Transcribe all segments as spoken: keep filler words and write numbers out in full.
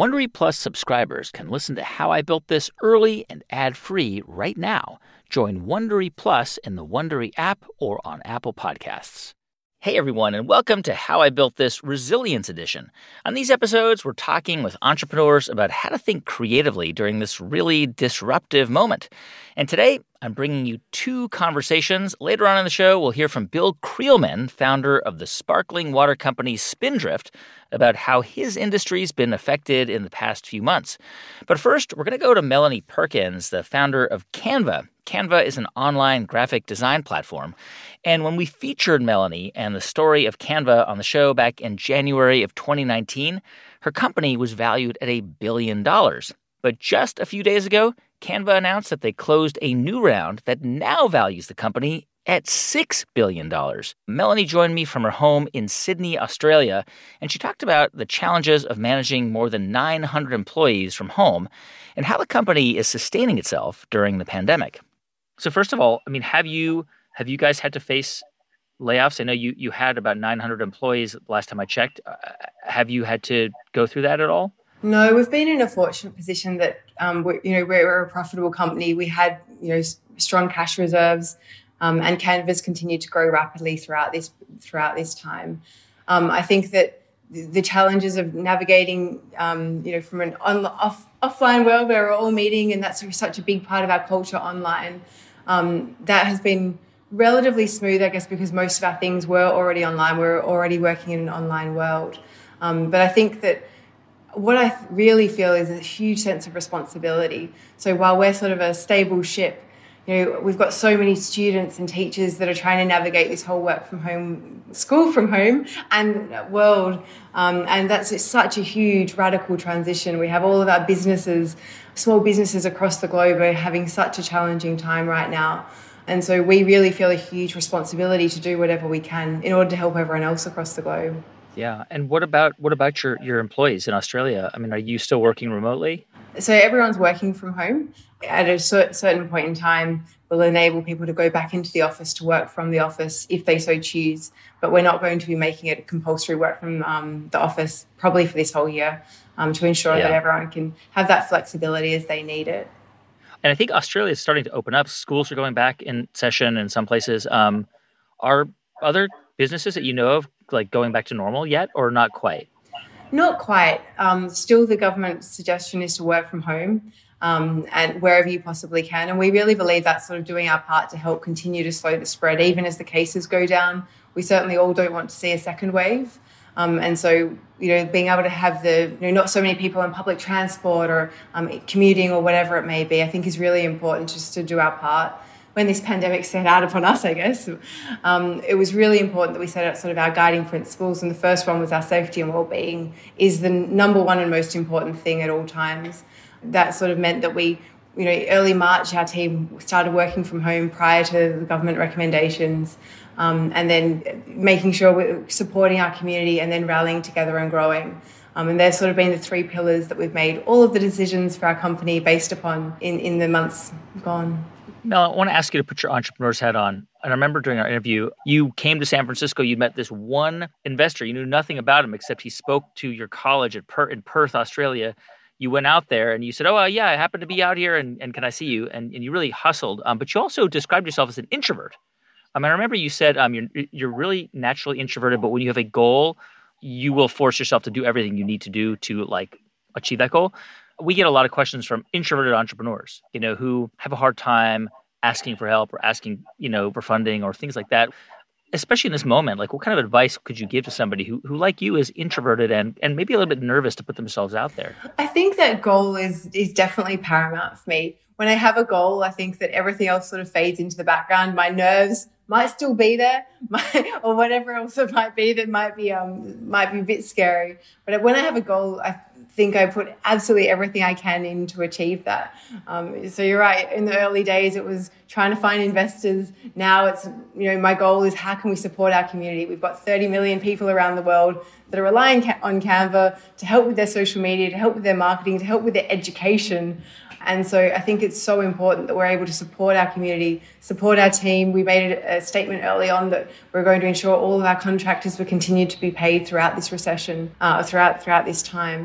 Wondery Plus subscribers can listen to How I Built This early and ad-free right now. Join Wondery Plus in the Wondery app or on Apple Podcasts. Hey everyone, and welcome to How I Built This Resilience Edition. On these episodes, we're talking with entrepreneurs about how to think creatively during this really disruptive moment. And today, I'm bringing you two conversations. Later on in the show, we'll hear from Bill Creelman, founder of the sparkling water company Spindrift, about how his industry's been affected in the past few months. But first, we're going to go to Melanie Perkins, the founder of Canva. Canva is an online graphic design platform. And when we featured Melanie and the story of Canva on the show back in January of twenty nineteen, her company was valued at a billion dollars. But just a few days ago, Canva announced that they closed a new round that now values the company at six billion dollars. Melanie joined me from her home in Sydney, Australia, and she talked about the challenges of managing more than nine hundred employees from home and how the company is sustaining itself during the pandemic. So first of all, I mean, have you have you guys had to face layoffs? I know you, you had about nine hundred employees last time I checked. Uh, have you had to go through that at all? No, we've been in a fortunate position that, um, we're, you know, we're a profitable company. We had, you know, strong cash reserves, um, and Canva's continued to grow rapidly throughout this throughout this time. Um, I think that the challenges of navigating, um, you know, from an on, off, offline world where we're all meeting, and that's such a big part of our culture online, um, that has been relatively smooth, I guess, because most of our things were already online. We're already working in an online world. Um, but I think that what I really feel is a huge sense of responsibility. So while we're sort of a stable ship, you know, we've got so many students and teachers that are trying to navigate this whole work from home, school from home and world. Um, and that's such a huge radical transition. We have all of our businesses, small businesses across the globe are having such a challenging time right now. And so we really feel a huge responsibility to do whatever we can in order to help everyone else across the globe. Yeah. And what about what about your, your employees in Australia? I mean, are you still working remotely? So everyone's working from home. At a certain point in time, we'll enable people to go back into the office to work from the office if they so choose. But we're not going to be making it a compulsory work from um, the office probably for this whole year um, to ensure yeah. that everyone can have that flexibility as they need it. And I think Australia is starting to open up. Schools are going back in session in some places. Um, are other businesses that you know of like going back to normal yet or not quite? Not quite. Um, still, the government suggestion is to work from home um, and wherever you possibly can. And we really believe that's sort of doing our part to help continue to slow the spread, even as the cases go down. We certainly all don't want to see a second wave. Um, and so, you know, being able to have the, you know, not so many people on public transport or um, commuting or whatever it may be, I think is really important just to do our part. When this pandemic set out upon us, I guess, um, it was really important that we set out sort of our guiding principles. And the first one was our safety and well-being is the number one and most important thing at all times. That sort of meant that we, you know, early March, our team started working from home prior to the government recommendations, um, and then making sure we're supporting our community and then rallying together and growing. Um, and they've sort of been the three pillars that we've made all of the decisions for our company based upon in, in the months gone. Mel, I want to ask you to put your entrepreneur's hat on. And I remember during our interview, you came to San Francisco, you met this one investor. You knew nothing about him except he spoke to your college at per- in Perth, Australia. You went out there and you said, oh, uh, yeah, I happen to be out here and, and can I see you? And, and you really hustled. Um, but you also described yourself as an introvert. Um, I remember you said um, you're, you're really naturally introverted, but when you have a goal, you will force yourself to do everything you need to do to like achieve that goal. We get a lot of questions from introverted entrepreneurs, you know, who have a hard time asking for help or asking, you know, for funding or things like that. Especially in this moment, like what kind of advice could you give to somebody who, who like you, is introverted and, and maybe a little bit nervous to put themselves out there? I think that goal is is definitely paramount for me. When I have a goal, I think that everything else sort of fades into the background. My nerves might still be there, my, or whatever else it might be that might be um might be a bit scary. But when I have a goal, I think I put absolutely everything I can in to achieve that. Um, so you're right. In the early days, it was trying to find investors. Now it's, you know, my goal is how can we support our community? We've got thirty million people around the world that are relying on Canva to help with their social media, to help with their marketing, to help with their education. And so I think it's so important that we're able to support our community, support our team. We made a statement early on that we're going to ensure all of our contractors will continue to be paid throughout this recession, uh, throughout throughout this time.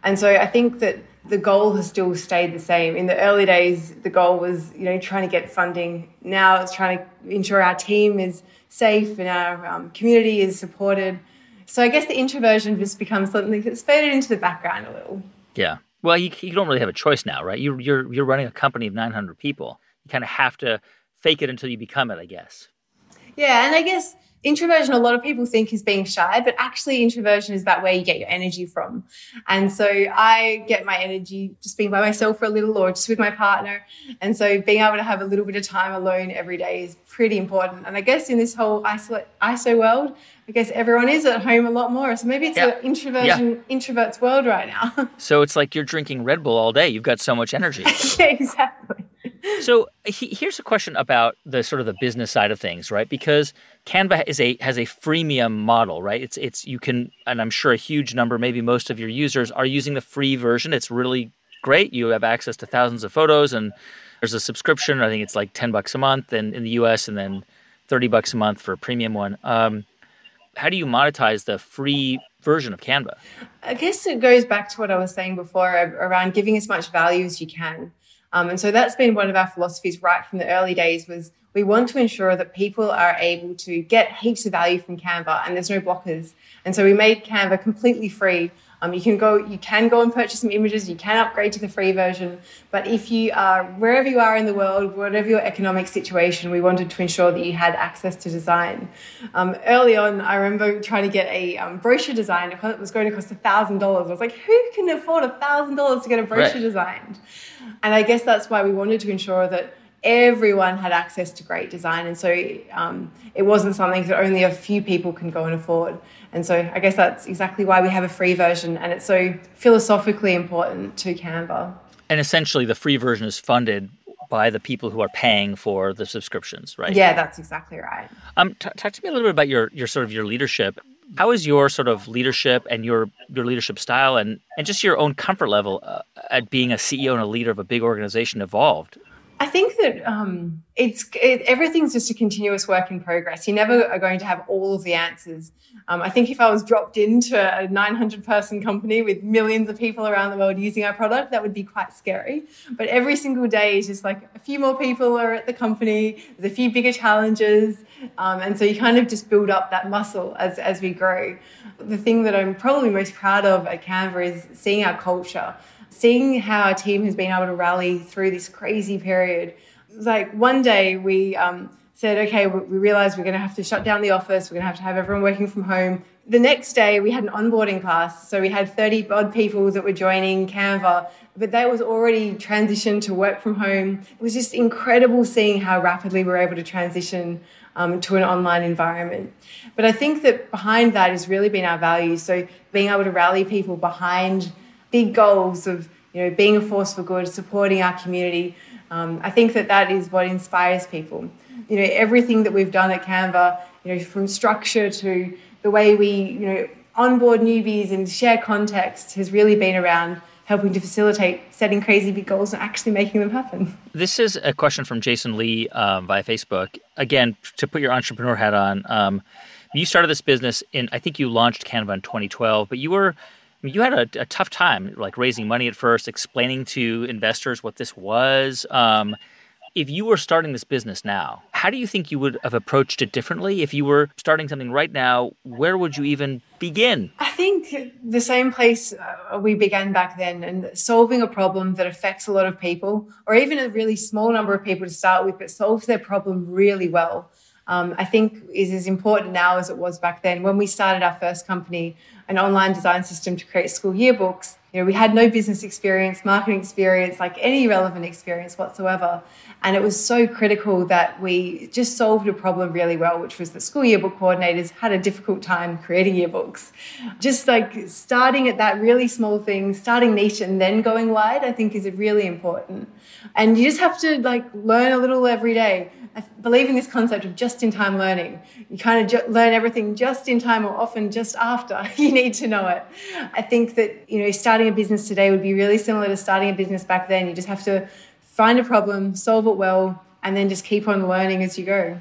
And so I think that the goal has still stayed the same. In the early days, the goal was, you know, trying to get funding. Now it's trying to ensure our team is safe and our um, community is supported. So I guess the introversion just becomes something that's faded into the background a little. Yeah. Well, you, you don't really have a choice now, right? You, you're you're running a company of nine hundred people. You kind of have to fake it until you become it, I guess. Yeah, and I guess introversion, a lot of people think is being shy, but actually introversion is about where you get your energy from. And so I get my energy just being by myself for a little or just with my partner. And so being able to have a little bit of time alone every day is pretty important. And I guess in this whole isolate, I S O world, I guess everyone is at home a lot more. So maybe it's yeah. an introversion, yeah. introvert's world right now. So it's like you're drinking Red Bull all day. You've got so much energy. Yeah, exactly. So he, here's a question about the sort of the business side of things, right? Because Canva is a has a freemium model, right? It's it's you can, and I'm sure a huge number, maybe most of your users are using the free version. It's really great. You have access to thousands of photos, and there's a subscription. I think it's like ten bucks a month, and in the U S, and then thirty bucks a month for a premium one. Um, how do you monetize the free version of Canva? I guess it goes back to what I was saying before around giving as much value as you can. Um, and so that's been one of our philosophies right from the early days was we want to ensure that people are able to get heaps of value from Canva and there's no blockers. And so we made Canva completely free. Um, you can go, you can go and purchase some images. You can upgrade to the free version. But if you are, wherever you are in the world, whatever your economic situation, we wanted to ensure that you had access to design. Um, early on, I remember trying to get a um, brochure designed. It was going to cost one thousand dollars. I was like, who can afford one thousand dollars to get a brochure right. designed? And I guess that's why we wanted to ensure that everyone had access to great design. And so um, it wasn't something that only a few people can go and afford. And so I guess that's exactly why we have a free version. And it's so philosophically important to Canva. And essentially the free version is funded by the people who are paying for the subscriptions, right? Yeah, that's exactly right. Um, t- talk to me a little bit about your, your sort of your leadership. How is your sort of leadership and your, your leadership style and, and just your own comfort level uh, at being a C E O and a leader of a big organization evolved? I think that um, it's it, everything's just a continuous work in progress. You never are going to have all of the answers. Um, I think if I was dropped into a nine hundred person company with millions of people around the world using our product, that would be quite scary. But every single day is just like a few more people are at the company. There's a few bigger challenges. Um, and so you kind of just build up that muscle as, as we grow. The thing that I'm probably most proud of at Canva is seeing our culture. Seeing how our team has been able to rally through this crazy period. It was like one day we um, said, okay, we realized we're going to have to shut down the office. We're going to have to have everyone working from home. The next day we had an onboarding class. So we had thirty odd people that were joining Canva, but that was already transitioned to work from home. It was just incredible seeing how rapidly we were able to transition um, to an online environment. But I think that behind that has really been our values. So being able to rally people behind big goals of, you know, being a force for good, supporting our community. Um, I think that that is what inspires people. You know, everything that we've done at Canva, you know, from structure to the way we, you know, onboard newbies and share context has really been around helping to facilitate setting crazy big goals and actually making them happen. This is a question from Jason Lee um, via Facebook. Again, to put your entrepreneur hat on, um, you started this business in, I think you launched Canva in twenty twelve, but you were You had a, a tough time, like raising money at first, explaining to investors what this was. Um, if you were starting this business now, how do you think you would have approached it differently? If you were starting something right now, where would you even begin? I think the same place uh, we began back then, and solving a problem that affects a lot of people, or even a really small number of people to start with, but solves their problem really well. Um, I think is as important now as it was back then. When we started our first company, an online design system to create school yearbooks, you know, we had no business experience, marketing experience, like any relevant experience whatsoever. And it was so critical that we just solved a problem really well, which was that school yearbook coordinators had a difficult time creating yearbooks. Just like starting at that really small thing, starting niche and then going wide, I think is really important. And you just have to like learn a little every day. I believe in this concept of just-in-time learning. You kind of ju- learn everything just in time or often just after you need to know it. I think that, you know, starting a business today would be really similar to starting a business back then. You just have to find a problem, solve it well, and then just keep on learning as you go.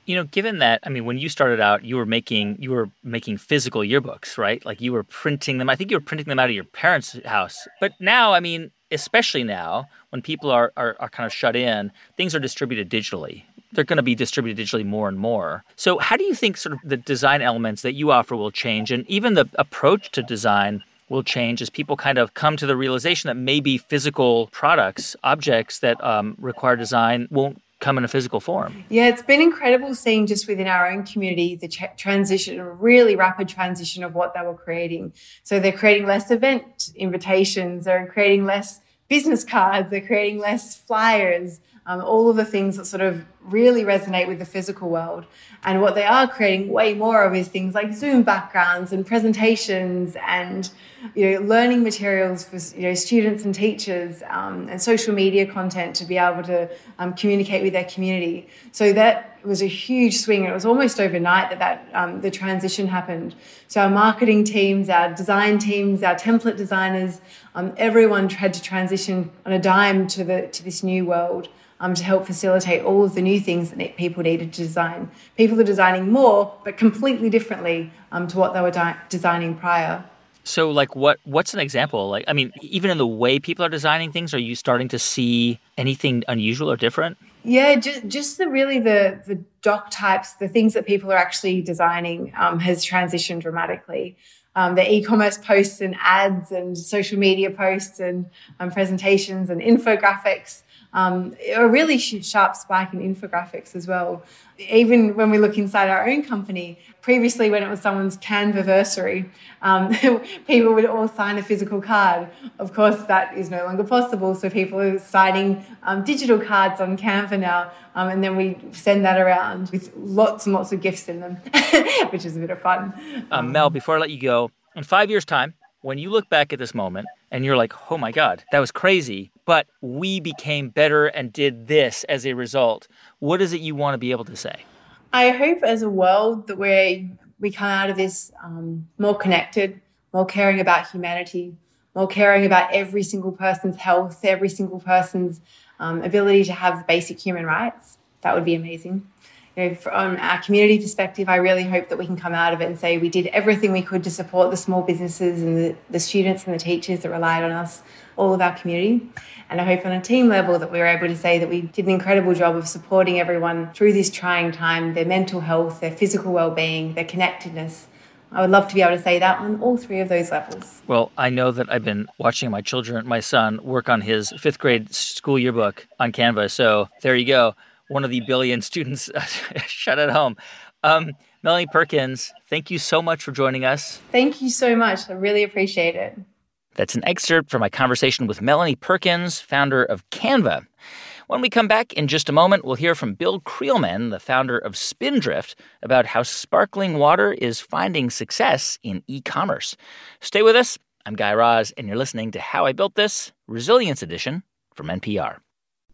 You know, given that, I mean, when you started out, you were making you were making physical yearbooks, right? Like you were printing them. I think you were printing them out of your parents' house. But now, I mean, especially now, when people are are, are kind of shut in, things are distributed digitally. They're going to be distributed digitally more and more. So how do you think sort of the design elements that you offer will change, and even the approach to design will change as people kind of come to the realization that maybe physical products, objects that um, require design won't come in a physical form? Yeah, it's been incredible seeing just within our own community the ch- transition, a really rapid transition of what they were creating. So they're creating less event invitations, they're creating less business cards, they're creating less flyers, um, all of the things that sort of really resonate with the physical world. And what they are creating way more of is things like Zoom backgrounds and presentations and, you know, learning materials for, you know, students and teachers, um, and social media content to be able to um, communicate with their community. So that was a huge swing. It was almost overnight that, that um, the transition happened. So our marketing teams, our design teams, our template designers, um, everyone had to transition on a dime to the to this new world. Um, to help facilitate all of the new things that people needed to design. People are designing more, but completely differently um, to what they were di- designing prior. So, like, what? what's an example? Like, I mean, even in the way people are designing things, are you starting to see anything unusual or different? Yeah, just just the really the the doc types, the things that people are actually designing um, has transitioned dramatically. Um, the e-commerce posts and ads and social media posts and um, presentations and infographics. Um, a really sharp spike in infographics as well. Even when we look inside our own company, previously when it was someone's Canvaversary, um, people would all sign a physical card. Of course, that is no longer possible, so people are signing um, digital cards on Canva now, um, and then we send that around with lots and lots of gifts in them, which is a bit of fun. Um, Mel, before I let you go, in five years' time, when you look back at this moment and you're like, oh my God, that was crazy, but we became better and did this as a result, what is it you want to be able to say? I hope as a world that we we come out of this um, more connected, more caring about humanity, more caring about every single person's health, every single person's um, ability to have basic human rights. That would be amazing. You know, from our community perspective, I really hope that we can come out of it and say we did everything we could to support the small businesses and the, the students and the teachers that relied on us, all of our community. And I hope on a team level that we were able to say that we did an incredible job of supporting everyone through this trying time, their mental health, their physical well-being, their connectedness. I would love to be able to say that on all three of those levels. Well, I know that I've been watching my children, my son, work on his fifth grade school yearbook on Canva. So there you go. One of the billion students shut at home. Um, Melanie Perkins, thank you so much for joining us. Thank you so much. I really appreciate it. That's an excerpt from my conversation with Melanie Perkins, founder of Canva. When we come back in just a moment, we'll hear from Bill Creelman, the founder of Spindrift, about how sparkling water is finding success in e-commerce. Stay with us. I'm Guy Raz, and you're listening to How I Built This, Resilience Edition from N P R.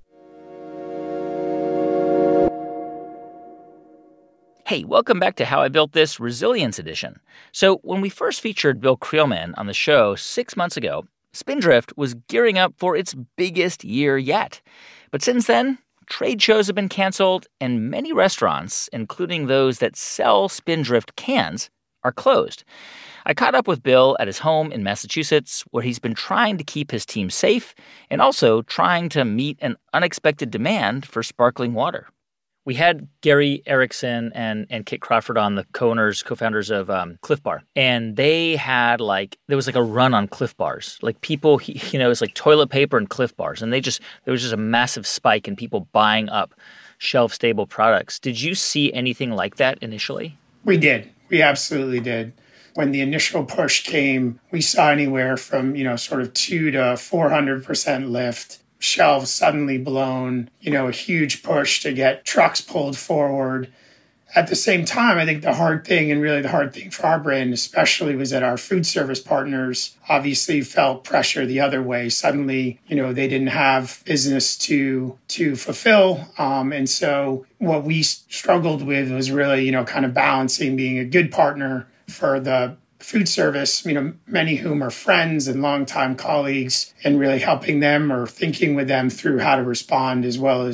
Hey, welcome back to How I Built This Resilience Edition. So when we first featured Bill Creelman on the show six months ago, Spindrift was gearing up for its biggest year yet. But since then, trade shows have been canceled, and many restaurants, including those that sell Spindrift cans, are closed. I caught up with Bill at his home in Massachusetts, where he's been trying to keep his team safe and also trying to meet an unexpected demand for sparkling water. We had Gary Erickson and, and Kit Crawford on, the co-owners, co-founders of um, Cliff Bar. And they had like, there was like a run on Cliff Bars. Like people, you know, it's like toilet paper and Cliff Bars. And they just, there was just a massive spike in people buying up shelf-stable products. Did you see anything like that initially? We did. We absolutely did. When the initial push came, we saw anywhere from, you know, sort of two to four hundred percent lift. Shelves suddenly blown, you know, a huge push to get trucks pulled forward. At the same time, I think the hard thing, and really the hard thing for our brand especially, was that our food service partners obviously felt pressure the other way. Suddenly, you know, they didn't have business to to fulfill. Um, and so what we struggled with was really, you know, kind of balancing being a good partner for the food service, you know, many whom are friends and longtime colleagues, and really helping them or thinking with them through how to respond, as well as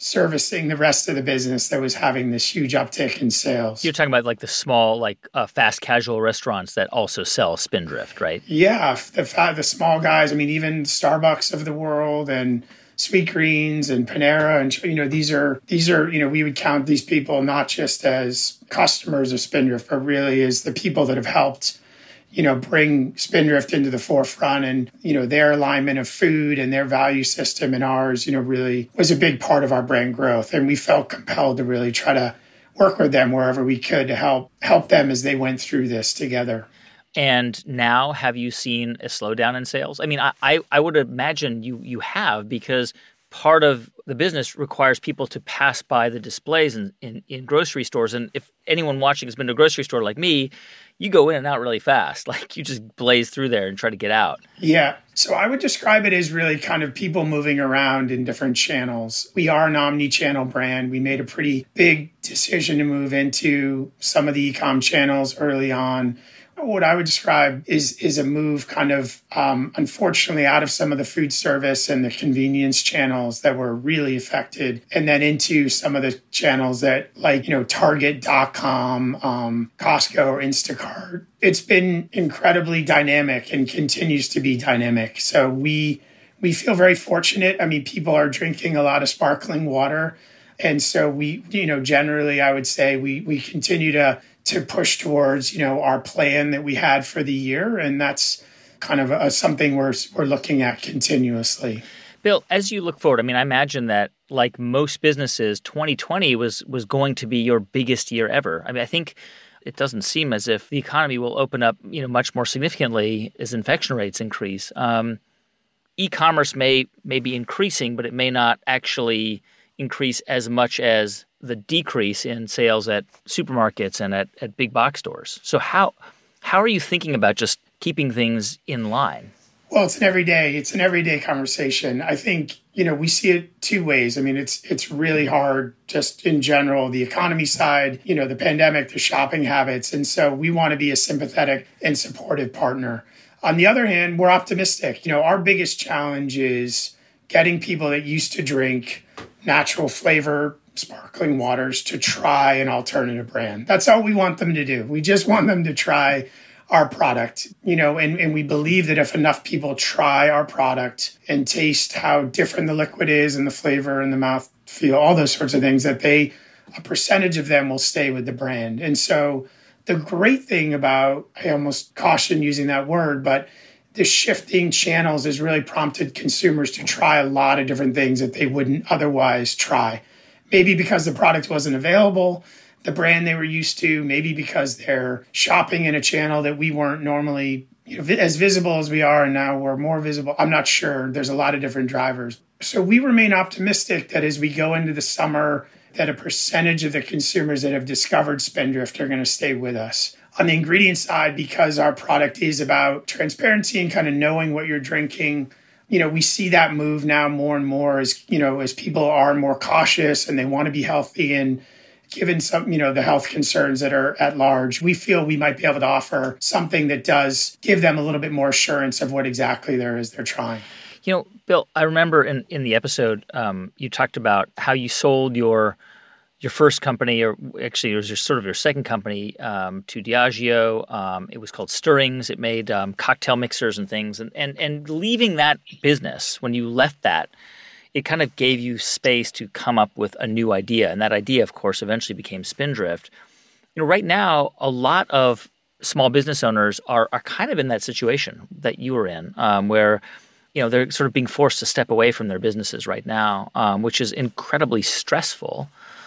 servicing the rest of the business that was having this huge uptick in sales. You're talking about like the small, like uh, fast casual restaurants that also sell Spindrift, right? Yeah, the the small guys. I mean, even Starbucks of the world and Sweetgreens and Panera, and you know, these are these are you know, we would count these people not just as customers of Spindrift, but really as the people that have helped, you know, bring Spindrift into the forefront, and, you know, their alignment of food and their value system and ours, you know, really was a big part of our brand growth. And we felt compelled to really try to work with them wherever we could to help help them as they went through this together. And now, have you seen a slowdown in sales? I mean, I, I, I would imagine you you have, because part of the business requires people to pass by the displays in, in, in grocery stores. And if anyone watching has been to a grocery store like me, you go in and out really fast. Like, you just blaze through there and try to get out. Yeah. So I would describe it as really kind of people moving around in different channels. We are an omni-channel brand. We made a pretty big decision to move into some of the e-com channels early on. What I would describe is is a move kind of, um, unfortunately, out of some of the food service and the convenience channels that were really affected, and then into some of the channels that, like, you know, Target dot com, um, Costco or Instacart. It's been incredibly dynamic and continues to be dynamic. So we we feel very fortunate. I mean, people are drinking a lot of sparkling water. And so we, you know, generally, I would say we we continue to to push towards, you know, our plan that we had for the year. And that's kind of a, something we're we're looking at continuously. Bill, as you look forward, I mean, I imagine that, like most businesses, twenty twenty was was going to be your biggest year ever. I mean, I think it doesn't seem as if the economy will open up, you know, much more significantly as infection rates increase. Um, e-commerce may may be increasing, but it may not actually increase as much as the decrease in sales at supermarkets and at, at big box stores. So how how are you thinking about just keeping things in line? Well, it's an everyday, it's an everyday conversation. I think, you know, we see it two ways. I mean, it's it's really hard just in general, the economy side, you know, the pandemic, the shopping habits. And so we want to be a sympathetic and supportive partner. On the other hand, we're optimistic. You know, our biggest challenge is getting people that used to drink natural flavor sparkling waters to try an alternative brand. That's all we want them to do. We just want them to try our product, you know, and, and we believe that if enough people try our product and taste how different the liquid is and the flavor and the mouth feel, all those sorts of things, that they, a percentage of them will stay with the brand. And so the great thing about, I almost caution using that word, but the shifting channels has really prompted consumers to try a lot of different things that they wouldn't otherwise try. Maybe because the product wasn't available, the brand they were used to, maybe because they're shopping in a channel that we weren't normally, you know, as visible as we are, and now we're more visible. I'm not sure. There's a lot of different drivers. So we remain optimistic that as we go into the summer, that a percentage of the consumers that have discovered Spindrift are going to stay with us. On the ingredient side, because our product is about transparency and kind of knowing what you're drinking, you know, we see that move now more and more as, you know, as people are more cautious and they want to be healthy. And given some, you know, the health concerns that are at large, we feel we might be able to offer something that does give them a little bit more assurance of what exactly there is they're trying. You know, Bill, I remember in, in the episode, um, you talked about how you sold your your first company, or actually it was your sort of your second company, um, to Diageo. Um, it was called Stirrings. It made um, cocktail mixers and things. And, and and leaving that business, when you left that, it kind of gave you space to come up with a new idea. And that idea, of course, eventually became Spindrift. You know, right now, a lot of small business owners are are kind of in that situation that you were in, um, where, you know, they're sort of being forced to step away from their businesses right now, um, which is incredibly stressful.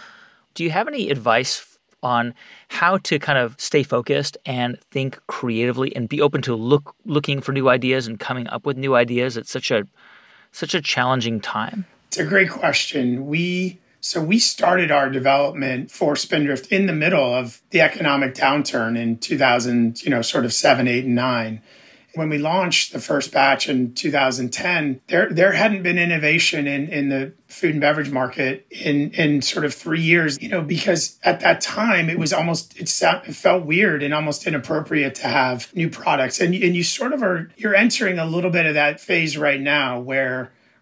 Do you have any advice on how to kind of stay focused and think creatively and be open to look looking for new ideas and coming up with new ideas at such a such a challenging time? It's a great question. We so we started our development for Spindrift in the middle of the economic downturn in two thousand, you know, sort of seven, eight, and nine. When we launched the first batch in two thousand ten, there there hadn't been innovation in, in the food and beverage market in, in sort of three years, you know, because at that time it was almost, it, sound, it felt weird and almost inappropriate to have new products. And, and you sort of are, you're entering a little bit of that phase right now where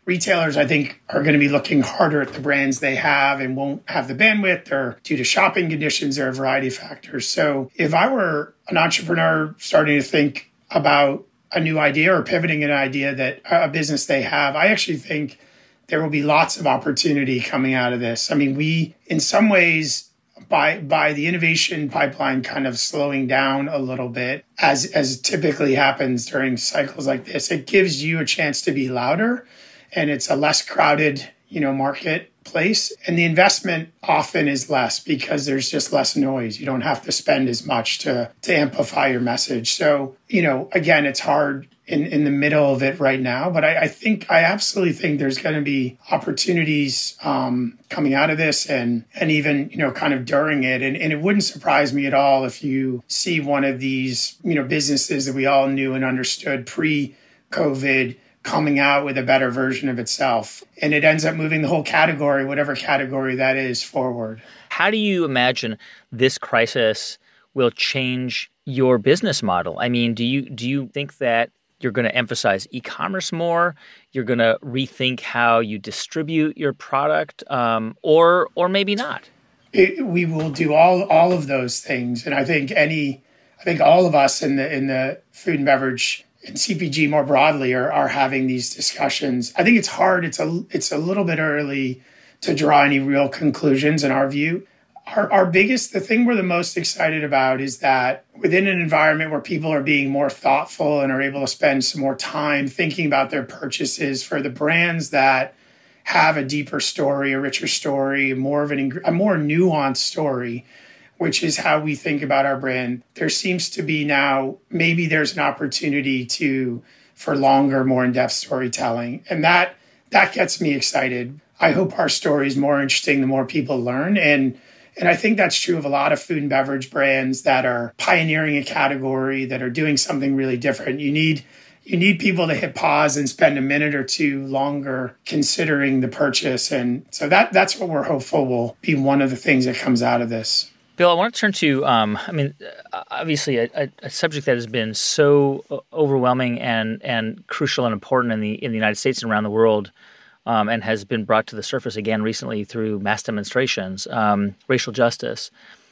retailers, I think, are going to be looking harder at the brands they have and won't have the bandwidth or due to shopping conditions or a variety of factors. So if I were an entrepreneur starting to think about a new idea or pivoting an idea that a business they have, I actually think there will be lots of opportunity coming out of this. I mean, we, in some ways, by by the innovation pipeline kind of slowing down a little bit, as as typically happens during cycles like this, it gives you a chance to be louder, and it's a less crowded, you know, marketplace. And the investment often is less because there's just less noise. You don't have to spend as much to to amplify your message. So, you know, again, it's hard in, in the middle of it right now. But I, I think, I absolutely think there's going to be opportunities um, coming out of this and, and even, you know, kind of during it. And, and it wouldn't surprise me at all if you see one of these, you know, businesses that we all knew and understood pre-COVID coming out with a better version of itself. And it ends up moving the whole category, whatever category that is, forward. How do you imagine this crisis will change your business model? I mean, do you do you think that you're going to emphasize e-commerce more? You're going to rethink how you distribute your product, um, or or maybe not? It, we will do all all of those things, and I think any, I think all of us in the in the food and beverage and C P G more broadly are are having these discussions. I think it's hard. It's a it's a little bit early to draw any real conclusions in our view. Our, our biggest, the thing we're the most excited about is that within an environment where people are being more thoughtful and are able to spend some more time thinking about their purchases, for the brands that have a deeper story, a richer story, more of an, a more nuanced story, which is how we think about our brand, there seems to be now, maybe there's an opportunity to, for longer, more in-depth storytelling. And that, that gets me excited. I hope our story is more interesting the more people learn. And And I think that's true of a lot of food and beverage brands that are pioneering a category, that are doing something really different. You need you need people to hit pause and spend a minute or two longer considering the purchase. And so that that's what we're hopeful will be one of the things that comes out of this. Bill, I want to turn to, um, I mean, obviously a, a, a subject that has been so overwhelming and and crucial and important in the in the United States and around the world. Um, and has been brought to the surface again recently through mass demonstrations, um, racial justice.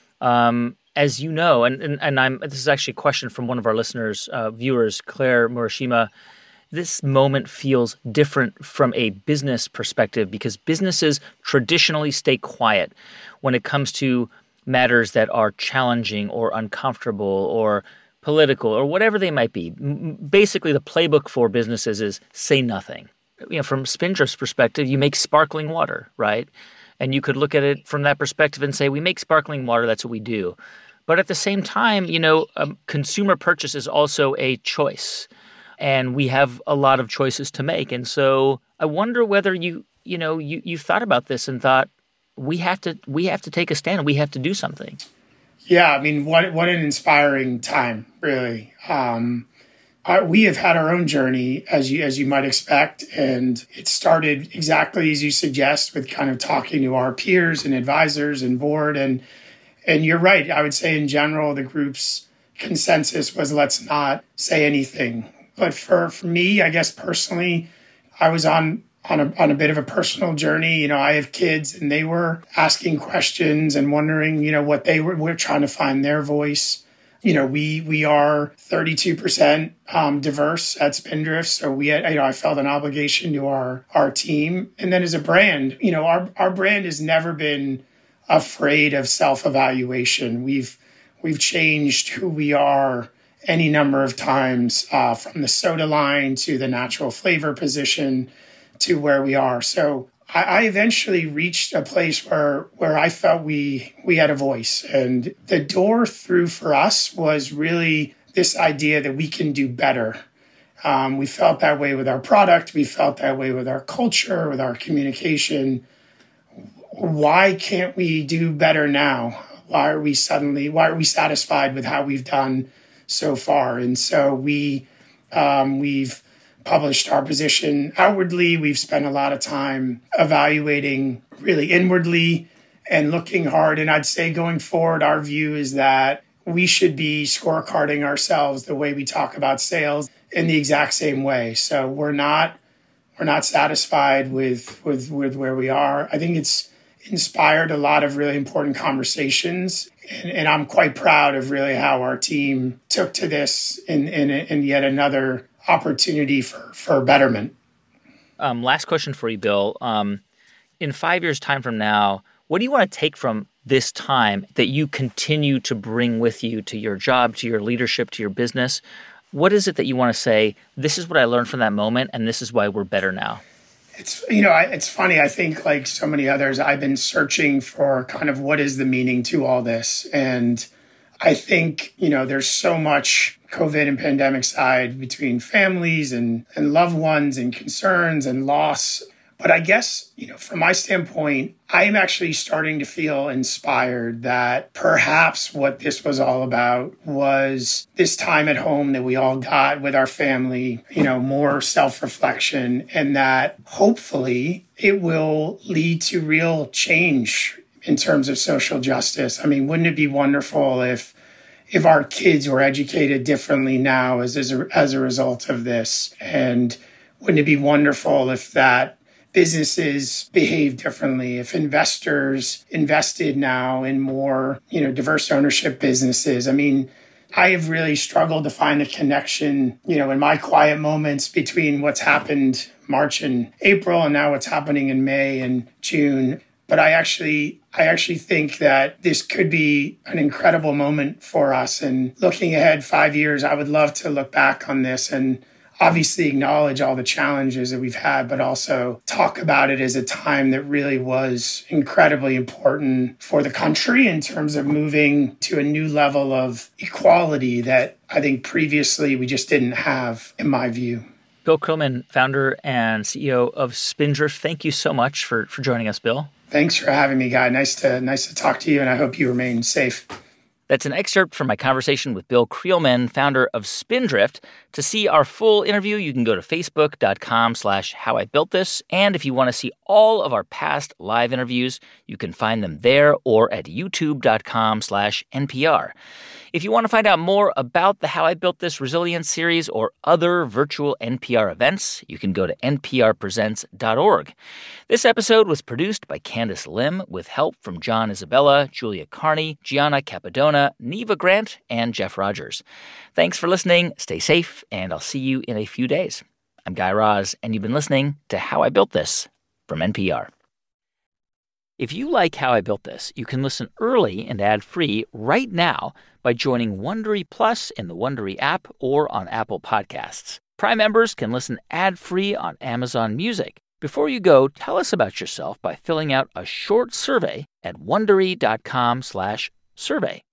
Um, as you know, and, and, and I'm, this is actually a question from one of our listeners, uh, viewers, Claire Murashima. This moment feels different from a business perspective because businesses traditionally stay quiet when it comes to matters that are challenging or uncomfortable or political or whatever they might be. Basically, the playbook for businesses is say nothing. You know, from Spindrift's perspective, you make sparkling water, right? And you could look at it from that perspective and say, we make sparkling water, that's what we do. But at the same time, you know, um, consumer purchase is also a choice. And we have a lot of choices to make. And so I wonder whether you, you know, you, you thought about this and thought, we have to we have to take a stand. We have to do something. Yeah, I mean, what what an inspiring time, really. Um Uh, we have had our own journey, as you as you might expect, and it started exactly as you suggest, with kind of talking to our peers and advisors and board. And and you're right. I would say in general, the group's consensus was let's not say anything. But for, for me, I guess personally, I was on on a on a bit of a personal journey. You know, I have kids, and they were asking questions and wondering, you know, what they were were trying to find their voice. You know, we we are thirty-two percent um, diverse at Spindrift, so we had, you know, I felt an obligation to our our team. And then as a brand, you know, our our brand has never been afraid of self-evaluation. We've we've changed who we are any number of times, uh, from the soda line to the natural flavor position to where we are. So I eventually reached a place where where I felt we we had a voice. And the door through for us was really this idea that we can do better. Um, we felt that way with our product. We felt that way with our culture, with our communication. Why can't we do better now? Why are we suddenly, why are we satisfied with how we've done so far? And so we, um, we've published our position outwardly. We've spent a lot of time evaluating really inwardly and looking hard. And I'd say going forward, our view is that we should be scorecarding ourselves the way we talk about sales in the exact same way. So we're not we're not satisfied with, with, with where we are. I think it's inspired a lot of really important conversations. And, and I'm quite proud of really how our team took to this in, in, in yet another opportunity for, for betterment. Um, last question for you, Bill. Um, in five years' time from now, what do you want to take from this time that you continue to bring with you to your job, to your leadership, to your business? What is it that you want to say, this is what I learned from that moment, and this is why we're better now? It's, you know, I, it's funny. I think like so many others, I've been searching for kind of what is the meaning to all this. And I think, you know, there's so much COVID and pandemic side between families and, and loved ones and concerns and loss. But I guess, you know, from my standpoint, I am actually starting to feel inspired that perhaps what this was all about was this time at home that we all got with our family, you know, more self-reflection, and that hopefully it will lead to real change in terms of social justice. I mean, wouldn't it be wonderful if if our kids were educated differently now as, as, a, as a result of this? And wouldn't it be wonderful if that businesses behave differently, if investors invested now in more, you know, diverse ownership businesses? I mean, I have really struggled to find a connection, you know, in my quiet moments between what's happened March and April and now what's happening in May and June. But I actually, I actually think that this could be an incredible moment for us. And looking ahead five years, I would love to look back on this and obviously acknowledge all the challenges that we've had, but also talk about it as a time that really was incredibly important for the country in terms of moving to a new level of equality that I think previously we just didn't have, in my view. Bill Creelman, founder and C E O of Spindrift, thank you so much for, for joining us, Bill. Thanks for having me, Guy. Nice to nice to talk to you, and I hope you remain safe. That's an excerpt from my conversation with Bill Creelman, founder of Spindrift. To see our full interview, you can go to facebook.com slash how I built this. And if you want to see all of our past live interviews, you can find them there or at youtube.com slash NPR. If you want to find out more about the How I Built This Resilience series or other virtual N P R events, you can go to n p r presents dot org. This episode was produced by Candace Lim with help from John Isabella, Julia Carney, Gianna Capadona, Neva Grant, and Jeff Rogers. Thanks for listening. Stay safe, and I'll see you in a few days. I'm Guy Raz, and you've been listening to How I Built This from N P R. If you like How I Built This, you can listen early and ad-free right now by joining Wondery Plus in the Wondery app or on Apple Podcasts. Prime members can listen ad-free on Amazon Music. Before you go, tell us about yourself by filling out a short survey at wondery.com slash survey.